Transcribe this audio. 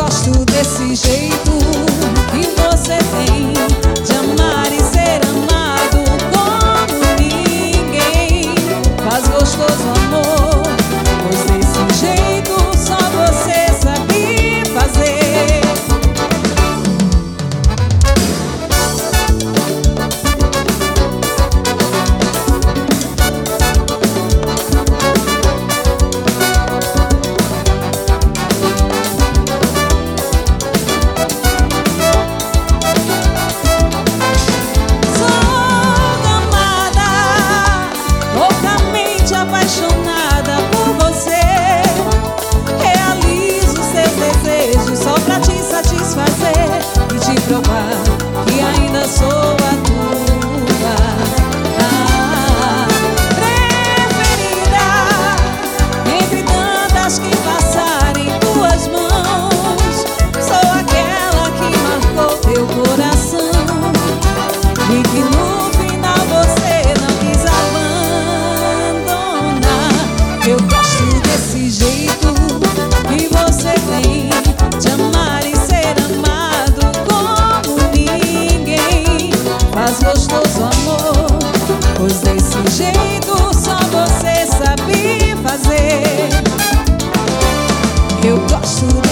gosto desse jeito que você tem de amar e ser amado como ninguém. Faz gostoso amor, pois desse jeito só você sabe fazer. Apaixonada por você, realizo seus desejos só pra te satisfazer e te provar que ainda sou a tua preferida. Entre tantas que passarem tuas mãos, sou aquela que marcou teu coração e que no final você não quis abandonar. Eu gosto desse jeito que você tem de amar e ser amado como ninguém. Faz gostoso amor, pois desse jeito só você sabe fazer. Eu gosto